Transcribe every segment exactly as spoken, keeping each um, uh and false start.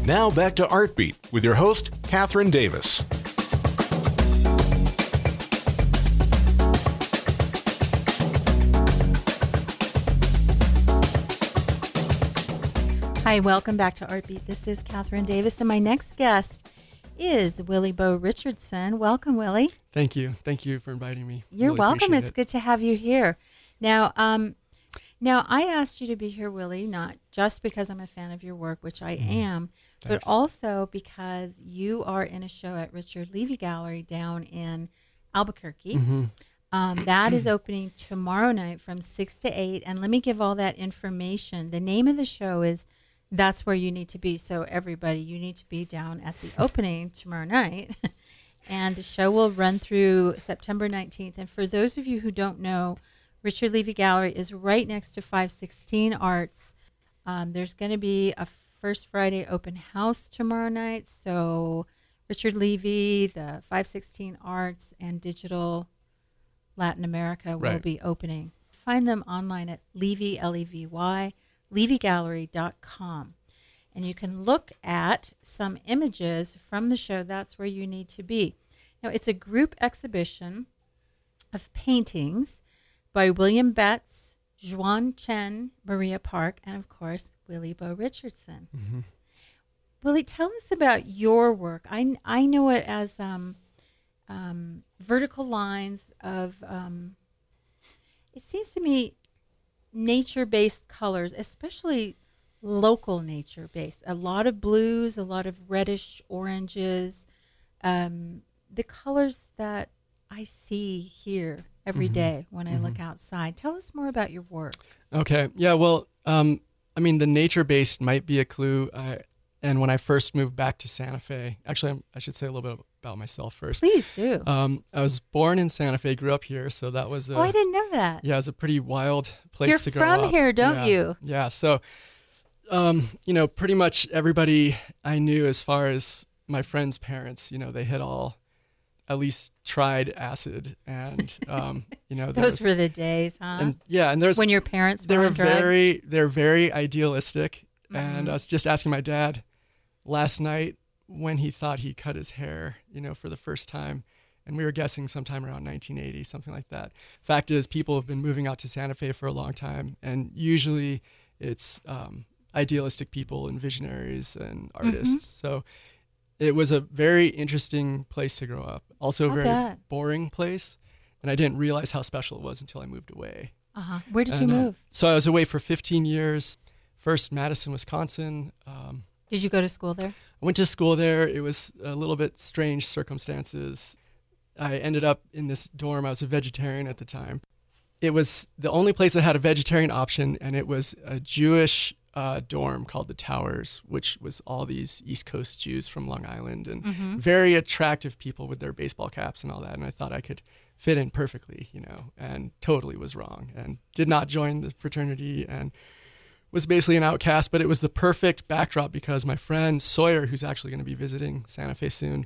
Now back to Artbeat with your host, Catherine Davis. Hi, welcome back to Artbeat. This is Catherine Davis, and my next guest is Willie Bo Richardson. Welcome, Willie. Thank you. Thank you for inviting me. You're Really welcome. It's it. good to have you here. Now, um, now I asked you to be here, Willie, not just because I'm a fan of your work, which I mm-hmm. am, Thanks. but also because you are in a show at Richard Levy Gallery down in Albuquerque. Mm-hmm. Um, that is opening tomorrow night from six to eight. And let me give all that information. The name of the show is That's Where You Need to Be. So everybody, you need to be down at the opening tomorrow night. And the show will run through September nineteenth. And for those of you who don't know, Richard Levy Gallery is right next to five sixteen Arts. Um, there's going to be a First Friday open house tomorrow night. So Richard Levy, the five sixteen Arts, and Digital Latin America will right. be opening. Find them online at Levy, L E V Y, levy gallery dot com. And you can look at some images from the show, That's Where You Need to Be. Now, it's a group exhibition of paintings by William Betts, Juan Chen, Maria Park, and, of course, Willie Bo Richardson. Mm-hmm. Willie, tell us about your work. I, I know it as um, um, vertical lines of, um, it seems to me, nature-based colors, especially local nature-based. A lot of blues, a lot of reddish oranges, um, the colors that I see here every mm-hmm. day when I mm-hmm. look outside. Tell us more about your work. Okay. Yeah, well, um, I mean, the nature-based might be a clue. Uh, and when I first moved back to Santa Fe, actually, I'm, I should say a little bit about myself first. Please do. Um, I was born in Santa Fe, grew up here, so that was a... Oh, I didn't know that. Yeah, it was a pretty wild place You're to grow up. You're from here, don't yeah. you? Yeah, so... Um, you know, pretty much everybody I knew as far as my friends' parents, you know, they had all at least tried acid and, um, you know, those was, were the days, huh? And yeah. And there's, when your parents were they were on drugs? very, they're very idealistic. Mm-hmm. And I was just asking my dad last night when he thought he cut his hair, you know, for the first time. And we were guessing sometime around nineteen eighty, something like that. Fact is, people have been moving out to Santa Fe for a long time. And usually it's, um, idealistic people and visionaries and artists. Mm-hmm. So it was a very interesting place to grow up. Also a I very bet. boring place. And I didn't realize how special it was until I moved away. Uh-huh. Where did and, you move? Uh, so I was away for fifteen years. First, Madison, Wisconsin. Um, did you go to school there? I went to school there. It was a little bit strange circumstances. I ended up in this dorm. I was a vegetarian at the time. It was the only place that had a vegetarian option, and it was a Jewish Uh, dorm called the Towers, which was all these East Coast Jews from Long Island and mm-hmm. very attractive people with their baseball caps and all that. And I thought I could fit in perfectly, you know, and totally was wrong and did not join the fraternity and was basically an outcast. But it was the perfect backdrop because my friend Sawyer, who's actually going to be visiting Santa Fe soon,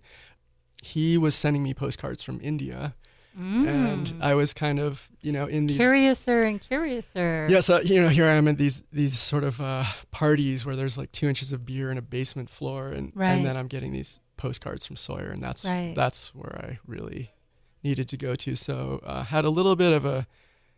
he was sending me postcards from India. Mm. And I was kind of, you know, in these... Curiouser and curiouser. Yeah, so, you know, here I am at these these sort of uh, parties where there's like two inches of beer in a basement floor, and, right. and then I'm getting these postcards from Sawyer, and that's right. that's where I really needed to go to. So uh, had a little bit of a,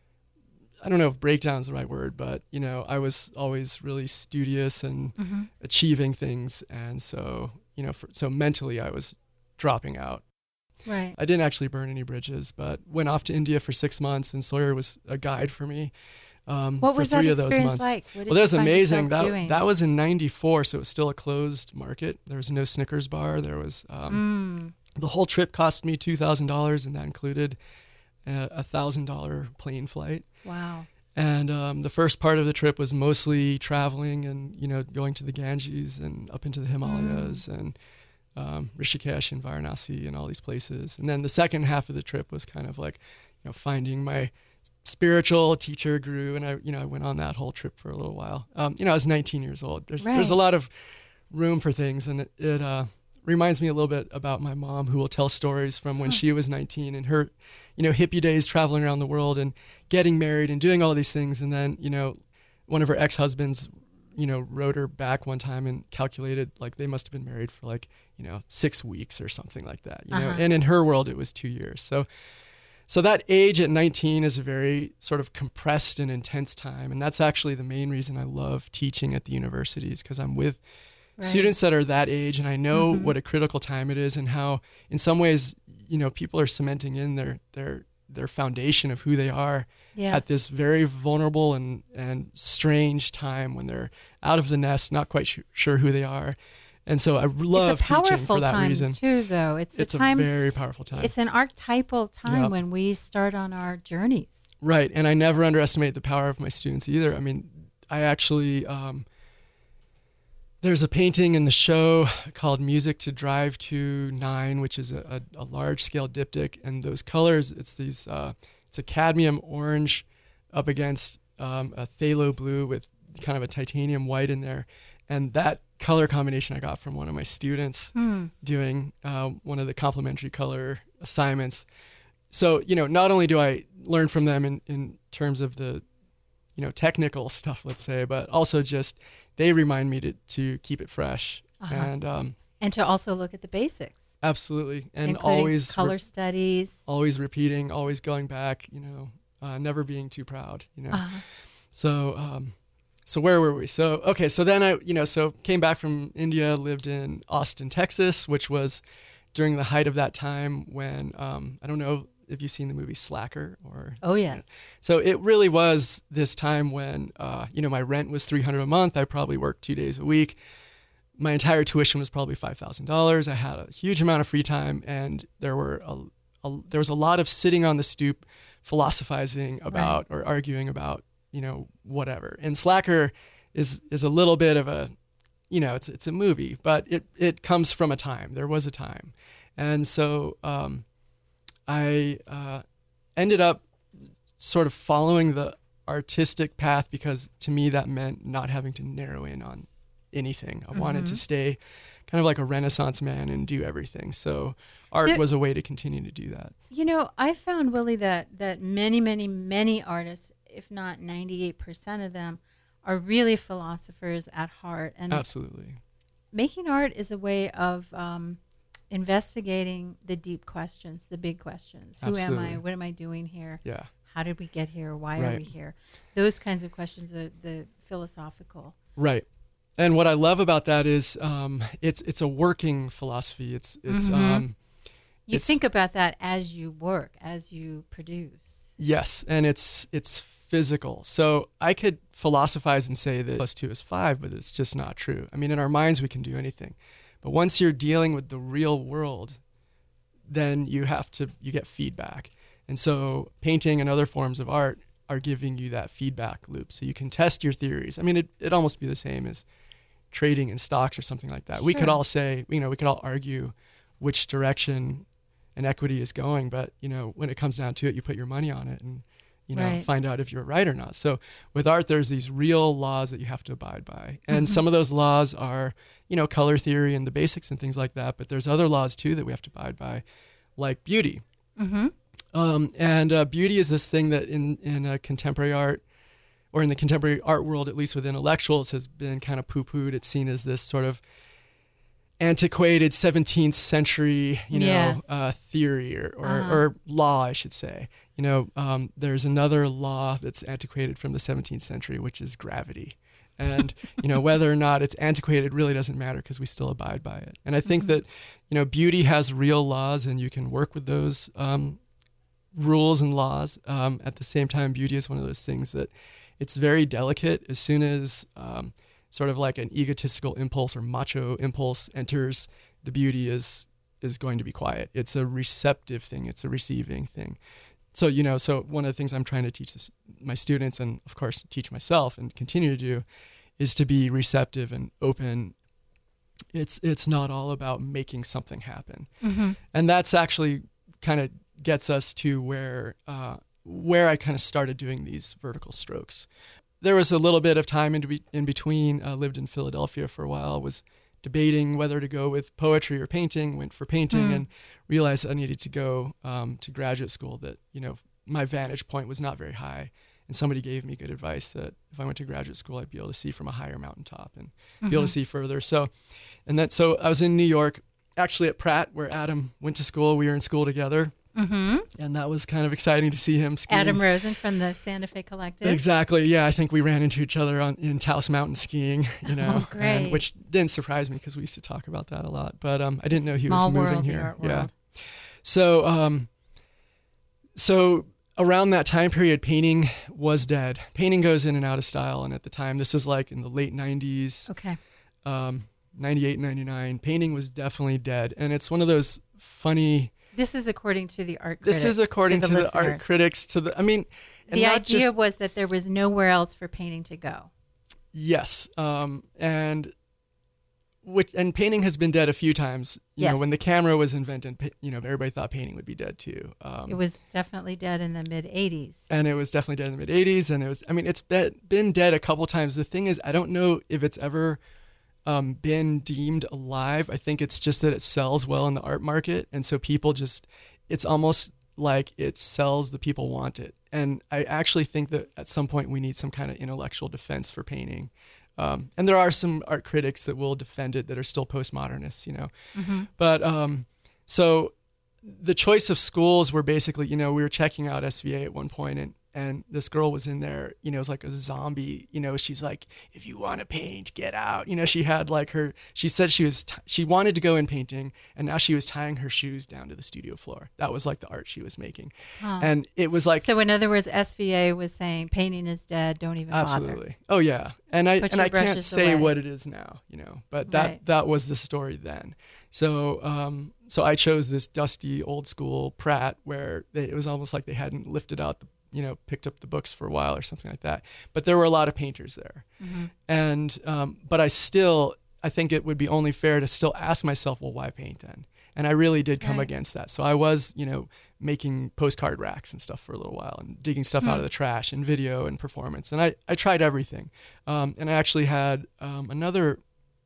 I don't know if breakdown's the right word, but, you know, I was always really studious and mm-hmm. achieving things, and so, you know, for, so mentally I was dropping out. Right. I didn't actually burn any bridges, but went off to India for six months, and Sawyer was a guide for me. Um, what for was three that of those experience months. like? What did well, that was you find amazing. That doing? that was in ninety-four, so it was still a closed market. There was no Snickers bar. There was um, mm. the whole trip cost me two thousand dollars, and that included a, a thousand dollar plane flight. Wow. And um, the first part of the trip was mostly traveling and, you know, going to the Ganges and up into the Himalayas mm. and um, Rishikesh and Varanasi and all these places. And then the second half of the trip was kind of like, you know, finding my spiritual teacher Guru. And I, you know, I went on that whole trip for a little while. Um, you know, I was nineteen years old. There's right. there's a lot of room for things. And it, it uh, reminds me a little bit about my mom, who will tell stories from when huh. she was nineteen and her, you know, hippie days traveling around the world and getting married and doing all these things. And then, you know, one of her ex-husbands you know, wrote her back one time and calculated like they must have been married for like, you know, six weeks or something like that, you know, Uh-huh. and in her world it was two years. So, so that age at nineteen is a very sort of compressed and intense time. And that's actually the main reason I love teaching at the universities, because I'm with Right. students that are that age, and I know Mhm. what a critical time it is, and how in some ways, you know, people are cementing in their, their, their foundation of who they are Yes. at this very vulnerable and, and strange time when they're out of the nest, not quite sh- sure who they are. And so I love it's a teaching powerful for that time reason. too, though. It's, It's a a time. very powerful time. It's an archetypal time Yep. when we start on our journeys. Right. And I never underestimate the power of my students either. I mean, I actually, um, there's a painting in the show called Music to Drive to Nine, which is a, a, a large scale diptych. And those colors, it's these, uh, it's a cadmium orange up against um, a phthalo blue with kind of a titanium white in there. And that color combination I got from one of my students Hmm. doing uh, one of the complementary color assignments. So, you know, not only do I learn from them in, in terms of the, you know, technical stuff, let's say, but also just they remind me to, to keep it fresh. Uh-huh. And um, And to also look at the basics, absolutely. And including always, color re- studies. always repeating, always going back, you know, uh, never being too proud, you know. Uh-huh. So, um, so where were we? So, okay. So then I, you know, so came back from India, lived in Austin, Texas, which was during the height of that time when, um, I don't know if you've seen the movie Slacker or. Oh, yes. So it really was this time when, uh, you know, my rent was three hundred dollars a month. I probably worked two days a week. My entire tuition was probably five thousand dollars. I had a huge amount of free time, and there were a, a there was a lot of sitting on the stoop, philosophizing about or arguing about, you know, whatever. And Slacker is is a little bit of a, you know, it's it's a movie, but it it comes from a time. There was a time, and so um, I uh, ended up sort of following the artistic path because to me that meant not having to narrow in on anything. I mm-hmm. wanted to stay kind of like a Renaissance man and do everything. So art there, was a way to continue to do that. You know, I found, Willie, that that many, many, many artists, if not ninety-eight percent of them, are really philosophers at heart. And absolutely. Making art is a way of um, investigating the deep questions, the big questions. Who absolutely. am I? What am I doing here? Yeah. How did we get here? Why right. are we here? Those kinds of questions, the, the philosophical. Right. And what I love about that is um, it's it's a working philosophy. It's it's mm-hmm. um, you it's, think about that as you work, as you produce. Yes, and it's it's physical. So I could philosophize and say that plus two is five, but it's just not true. I mean, in our minds we can do anything, but once you're dealing with the real world, then you have to you get feedback. And so painting and other forms of art are giving you that feedback loop, so you can test your theories. I mean, it it'd almost be the same as trading in stocks or something like that. Sure. We could all say, you know, we could all argue which direction an equity is going, but, you know, when it comes down to it, you put your money on it and, you know, right. find out if you're right or not. So with art, there's these real laws that you have to abide by. And some of those laws are, you know, color theory and the basics and things like that. But there's other laws too that we have to abide by, like beauty. Mm-hmm. Um, and uh, beauty is this thing that in, in uh, contemporary art, or in the contemporary art world, at least with intellectuals, has been kind of poo-pooed. It's seen as this sort of antiquated seventeenth century, you know, yes. uh, theory or or, uh-huh. or law, I should say. You know, um, there's another law that's antiquated from the seventeenth century, which is gravity. And, you know, whether or not it's antiquated really doesn't matter because we still abide by it. And I think mm-hmm. that, you know, beauty has real laws and you can work with those um, rules and laws. Um, at the same time, beauty is one of those things that it's very delicate. As soon as um, sort of like an egotistical impulse or macho impulse enters, the beauty is is going to be quiet. It's a receptive thing. It's a receiving thing. So, you know, so one of the things I'm trying to teach this, my students and, of course, teach myself and continue to do is to be receptive and open. It's it's not all about making something happen. Mm-hmm. And that's actually kind of gets us to where uh, where I kind of started doing these vertical strokes. There was a little bit of time in, be- in between. I uh, lived in Philadelphia for a while, was debating whether to go with poetry or painting, went for painting mm. and realized I needed to go um, to graduate school, that, you know, my vantage point was not very high And somebody gave me good advice that if I went to graduate school, I'd be able to see from a higher mountaintop and Mm-hmm. be able to see further. So, and that, so I was in New York, actually at Pratt, where Adam went to school. We were in school together. Mm-hmm. And that was kind of exciting to see him skiing. Adam Rosen from the Santa Fe Collective. Exactly. Yeah, I think we ran into each other on in Taos Mountain skiing, you know, Oh, great. and, which didn't surprise me because we used to talk about that a lot. But um, I didn't know he Small was moving world, the here. art Yeah. world. So, um, so around that time period, painting was dead. Painting goes in and out of style, and at the time, this is like in the late nineties, Okay. um, ninety-eight, ninety-nine. Painting was definitely dead, and it's one of those funny. This is according to the art critics. This is according to, the, the art listeners. critics. To the, I mean, and The not idea just, was that there was nowhere else for painting to go. yes, um, and which and painting has been dead a few times. You Yes. know, when the camera was invented, pa- you know, everybody thought painting would be dead too. Um, It was definitely dead in the mid eighties. and it was definitely dead in the mid eighties. And it was, I mean, it's been, been dead a couple times. The thing is, I don't know if it's ever um, been deemed alive. I think it's just that it sells well in the art market. And so people just, it's almost like it sells the people want it. And I actually think that at some point we need some kind of intellectual defense for painting. Um, and there are some art critics that will defend it that are still postmodernists, you know. Mm-hmm. But um, so the choice of schools were basically, you know, we were checking out S V A at one point, and and this girl was in there, you know, it was like a zombie, you know, she's like, if you want to paint, get out. You know, she had like her, she said she was, t- she wanted to go in painting, and now she was tying her shoes down to the studio floor. That was like the art she was making. Huh. And it was like, So in other words, S V A was saying painting is dead. Don't even bother. absolutely. Oh yeah. And I, Put and your I can't brushes say away. what it is now, you know, but that, Right. that was the story then. So, um, so I chose this dusty old school Pratt where they, it was almost like they hadn't lifted out the, you know, picked up the books for a while or something like that. But there were a lot of painters there. Mm-hmm. And, um, but I still, I think it would be only fair to still ask myself, well, why paint then? And I really did come Right. against that. So I was, you know, making postcard racks and stuff for a little while and digging stuff Hmm. out of the trash and video and performance. And I, I tried everything. Um, and I actually had um, another,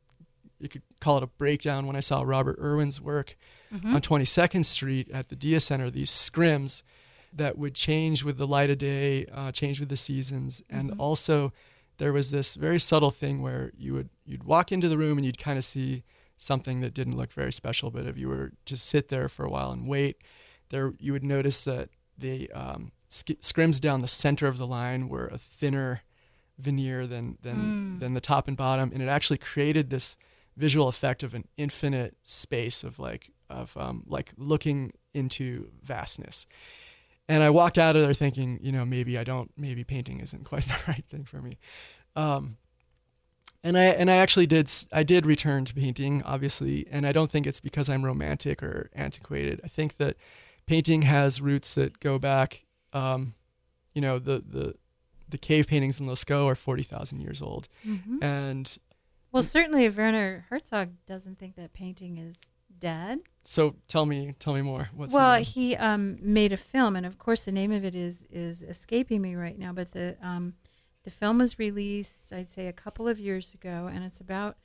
you could call it a breakdown when I saw Robert Irwin's work Mm-hmm. on twenty-second Street at the Dia Center, these scrims that would change with the light of day, uh, change with the seasons. And Mhm. also there was this very subtle thing where you would, you'd walk into the room and you'd kind of see something that didn't look very special, but if you were just sit there for a while and wait, there you would notice that the um, sk- scrims down the center of the line were a thinner veneer than than Mm. than the top and bottom, and it actually created this visual effect of an infinite space of like of um, like looking into vastness. And I walked out of there thinking, you know, maybe I don't, maybe painting isn't quite the right thing for me. Um, And I and I actually did I did return to painting, obviously, and I don't think it's because I'm romantic or antiquated. I think that painting has roots that go back. Um, you know, the the the cave paintings in Lascaux are forty thousand years old, Mm-hmm. and Well, certainly Werner Herzog doesn't think that painting is dead. so tell me tell me more. What's the Well, name? he um, made a film, and of course the name of it is is escaping me right now. But the um, the film was released, I'd say, a couple of years ago, and it's about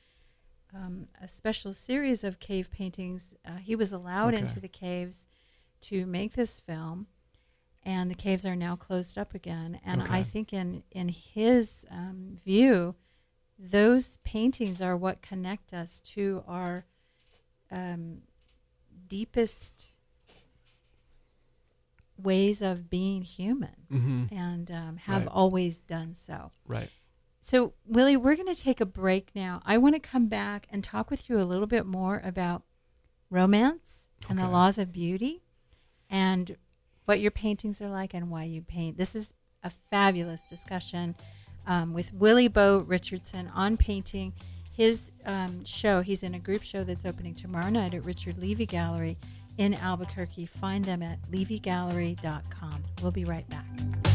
um, a special series of cave paintings. Uh, he was allowed Okay. into the caves to make this film, and the caves are now closed up again. And I Okay. think in in his um, view, those paintings are what connect us to our um, deepest ways of being human, Mhm. and um, have Right. always done so. Right. So, Willie, we're going to take a break now. I want to come back and talk with you a little bit more about romance and the Okay. laws of beauty and what your paintings are like and why you paint. This is a fabulous discussion um, with Willie Bo Richardson on painting. His um, show, he's in a group show that's opening tomorrow night at Richard Levy Gallery in Albuquerque. Find them at levy gallery dot com. We'll be right back.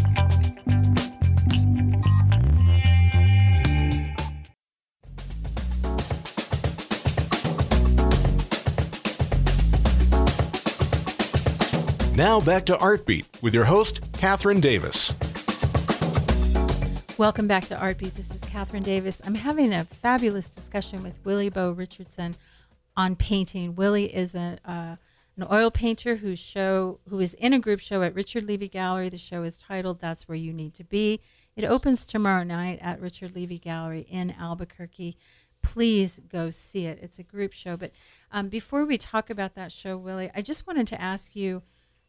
Now back to Artbeat with your host, Catherine Davis. Welcome back to Artbeat. This is Catherine Davis. I'm having a fabulous discussion with Willie Bo Richardson on painting. Willie is a, uh, an oil painter whose show, who is in a group show at Richard Levy Gallery. The show is titled That's Where You Need to Be. It opens tomorrow night at Richard Levy Gallery in Albuquerque. Please go see it. It's a group show. But um, before we talk about that show, Willie, I just wanted to ask you,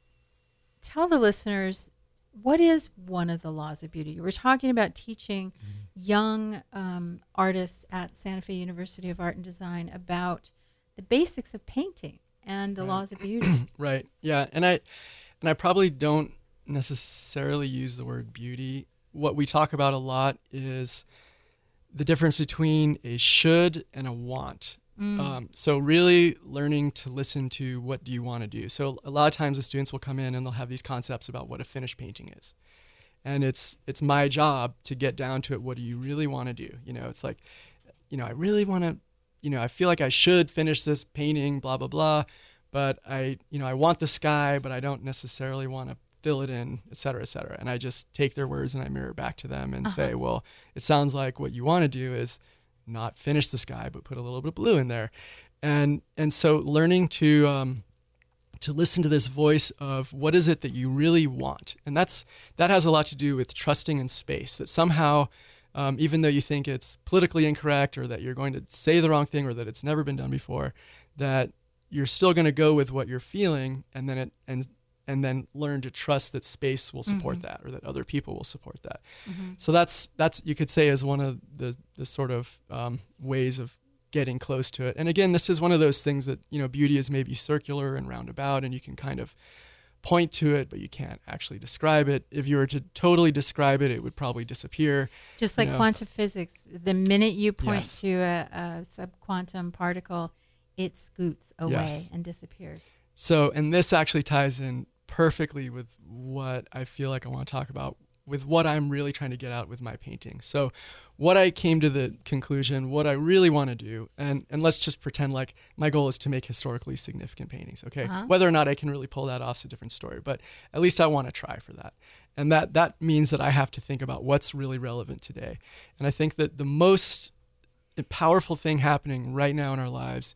tell the listeners, what is one of the laws of beauty? You were talking about teaching mm-hmm. young um, artists at Santa Fe University of Art and Design about the basics of painting and the right. laws of beauty. Right. Yeah. And I and I probably don't necessarily use the word beauty. What we talk about a lot is the difference between a should and a want. Mm. Um, so really learning to listen to what do you want to do. So a lot of times the students will come in and they'll have these concepts about what a finished painting is. And it's it's my job to get down to it. What do you really want to do? You know, it's like, you know, I really want to, you know, I feel like I should finish this painting, blah, blah, blah. But I, you know, I want the sky, but I don't necessarily want to fill it in, et cetera, et cetera. And I just take their words and I mirror back to them and uh-huh. say, well, it sounds like what you want to do is not finish the sky, but put a little bit of blue in there. And and so learning to um, to listen to this voice of what is it that you really want. And that's that has a lot to do with trusting in space, that somehow, um, even though you think it's politically incorrect or that you're going to say the wrong thing or that it's never been done before, that you're still going to go with what you're feeling and then it and and then learn to trust that space will support mm-hmm. that or that other people will support that. Mm-hmm. So that's, that's you could say is one of the, the sort of um, ways of getting close to it. And again, this is one of those things that, you know, beauty is maybe circular and roundabout and you can kind of point to it, but you can't actually describe it. If you were to totally describe it, it would probably disappear. Just like you know. Quantum physics, the minute you point yes. to a, a subquantum particle, it scoots away yes. and disappears. So, and this actually ties in perfectly with what I feel like I want to talk about, with what I'm really trying to get out with my painting. So what I came to the conclusion, what I really want to do, and, and let's just pretend like my goal is to make historically significant paintings, okay? Uh-huh. Whether or not I can really pull that off is a different story, but at least I want to try for that. And that, that means that I have to think about what's really relevant today. And I think that the most powerful thing happening right now in our lives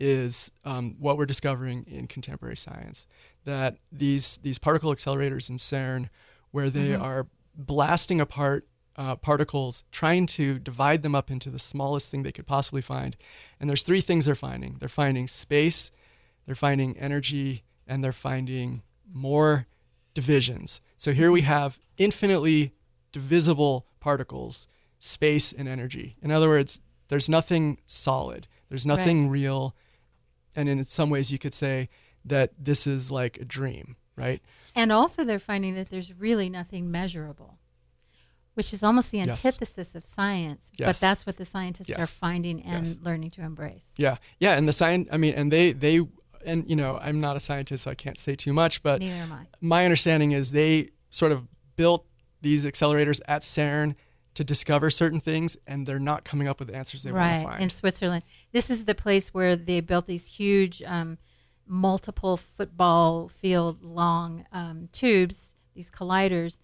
is um, what we're discovering in contemporary science, that these these particle accelerators in CERN, where they mm-hmm. are blasting apart uh, particles, trying to divide them up into the smallest thing they could possibly find. And there's three things they're finding. They're finding space, they're finding energy, and they're finding more divisions. So here we have infinitely divisible particles, space and energy. In other words, there's nothing solid. There's nothing right. real. And in some ways you could say that this is like a dream, right? And also they're finding that there's really nothing measurable, which is almost the antithesis yes. of science. Yes. But that's what the scientists yes. are finding and yes. learning to embrace. Yeah. Yeah. And the science, I mean, and they, they, and you know, I'm not a scientist, so I can't say too much, but neither am I. My understanding is they sort of built these accelerators at CERN to discover certain things, and they're not coming up with the answers they right, want to find. In Switzerland. This is the place where they built these huge um, multiple football field long um, tubes, these colliders,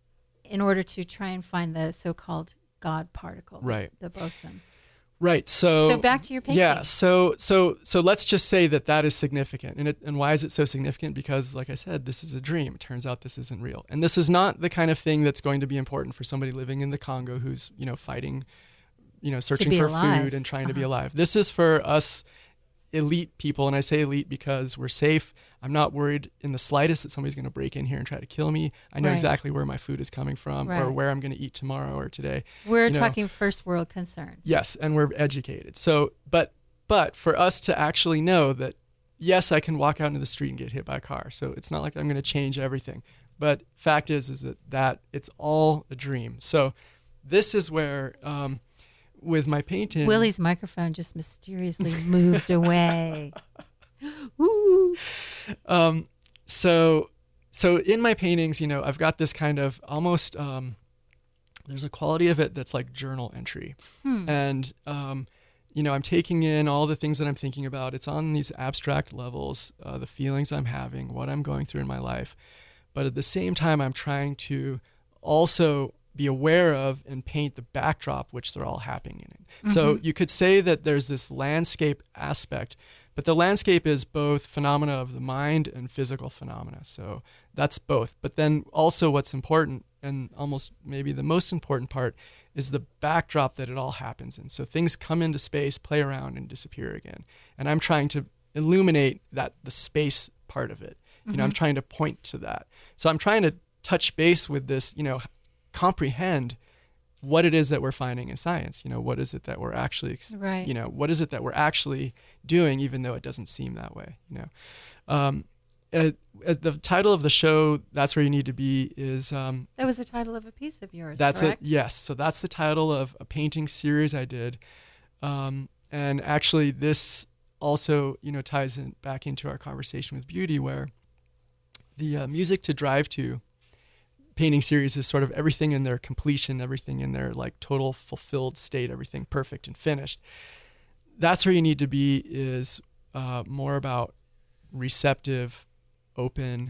in order to try and find the so-called God particle, right. the, the boson. Right. So, so back to your painting. Yeah. So so so let's just say that that is significant. And it, and why is it so significant? Because, like I said, this is a dream. It turns out this isn't real. And this is not the kind of thing that's going to be important for somebody living in the Congo who's, you know, fighting, you know, searching for alive. food and trying uh-huh. to be alive. This is for us elite people. And I say elite because we're safe. I'm not worried in the slightest that somebody's going to break in here and try to kill me. I know right. exactly where my food is coming from right. or where I'm going to eat tomorrow or today. We're you know. talking first world concerns. Yes, and we're educated. So, but but for us to actually know that, yes, I can walk out into the street and get hit by a car. So it's not like I'm going to change everything. But fact is, is that, that it's all a dream. So this is where, um, with my painting... Willie's microphone just mysteriously moved away. Woo! Um, so, so in my paintings, you know, I've got this kind of almost, um, there's a quality of it that's like journal entry. Hmm. And, um, you know, I'm taking in all the things that I'm thinking about. It's on these abstract levels, uh, the feelings I'm having, what I'm going through in my life. But at the same time, I'm trying to also be aware of and paint the backdrop which they're all happening in. Mm-hmm. So you could say that there's this landscape aspect But the landscape is both phenomena of the mind and physical phenomena. So that's both. But then also what's important, and almost maybe the most important part, is the backdrop that it all happens in. So things come into space, play around, and disappear again. And I'm trying to illuminate that the space part of it. You mm-hmm. know, I'm trying to point to that. So I'm trying to touch base with this, you know, comprehend what it is that we're finding in science. You know, what is it that we're actually, right. you know, what is it that we're actually doing, even though it doesn't seem that way, you know. Um, uh, the title of the show, That's Where You Need to Be, is... Um, that was the title of a piece of yours, that's correct? It, yes. So that's the title of a painting series I did. Um, and actually this also, you know, ties in back into our conversation with beauty, where the uh, Music to Drive To painting series is sort of everything in their completion, everything in their like total fulfilled state, everything perfect and finished. That's Where You Need to Be is uh, more about receptive, open.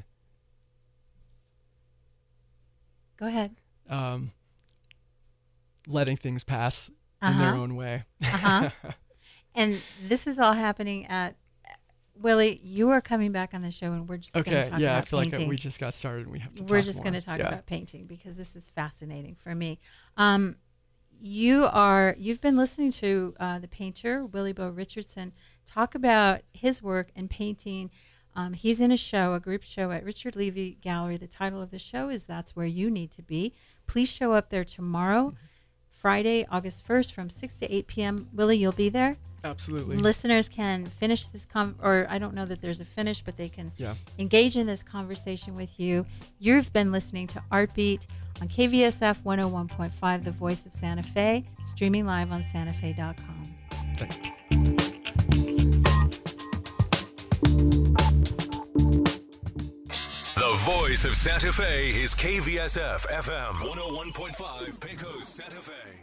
Go ahead. Um, letting things pass uh-huh. in their own way. uh-huh. And this is all happening at Willie. You are coming back on the show, and we're just okay. going to talk yeah, about I feel painting. like we just got started. And we have to. We're talk just going to talk yeah. about painting because this is fascinating for me. Um, you are. You've been listening to uh, the painter Willie Bo Richardson talk about his work and painting. Um, he's in a show, a group show at Richard Levy Gallery. The title of the show is That's Where You Need to Be. Please show up there tomorrow, mm-hmm. Friday, August first, from six to eight p.m. Willie, you'll be there? Absolutely. Listeners can finish this, com- or I don't know that there's a finish, but they can yeah. engage in this conversation with you. You've been listening to Artbeat on K V S F one oh one point five, the voice of Santa Fe, streaming live on santa fe dot com. Thank you. The voice of Santa Fe is K V S F F M one oh one point five, Pecos, Santa Fe.